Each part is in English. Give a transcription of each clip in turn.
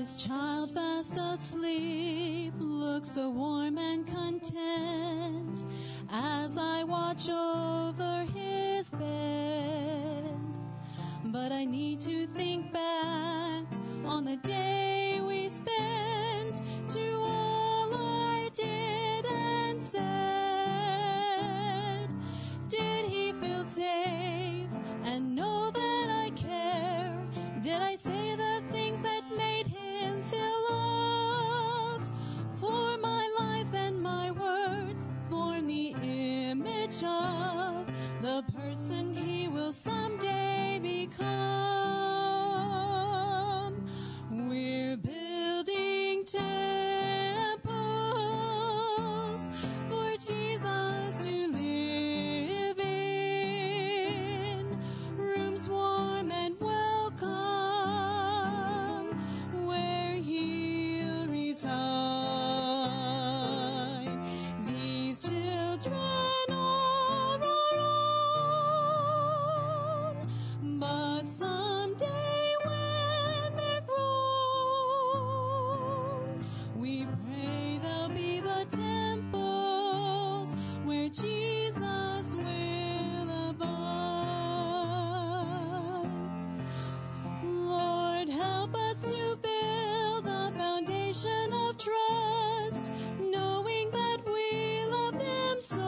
His child fast asleep looks so warm and content as I watch over his bed. But I need to think back on the day we spent, to all I did and said. Did he feel safe and know that I care? Did I say the things that made him feel loved? For my life and my words form the image of the person he will someday become. We're building temples for Jesus to live in, rooms warm and welcome where he'll reside. These children are our own, but someday when they're grown, we pray they'll be the temples where Jesus will abide. Lord, help us to build a foundation of trust, knowing that we love them so,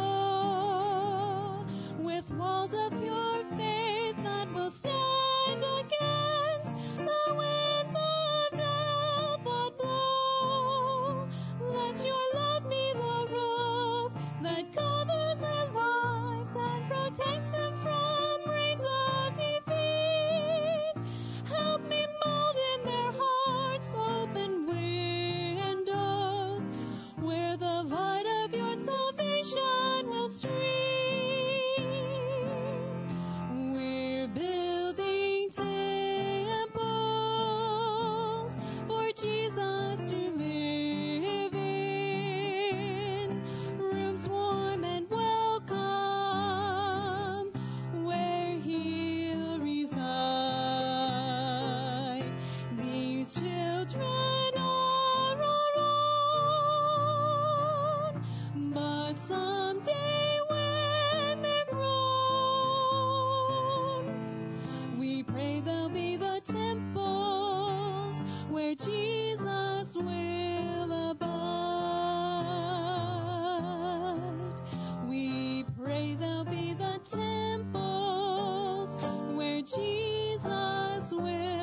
with walls of pure faith that will stand against the winds of doubt that blow. Let your love be the roof that covers their lives and protects them from rains of defeat. Help me mold in their hearts open windows where the light of your salvation will stream. We're building temples for Jesus to live in, rooms warm and welcome where he'll reside. These children are our own, but someday when they're grown, we pray they'll be the temples where Jesus will abide. We pray they'll be the temples where Jesus will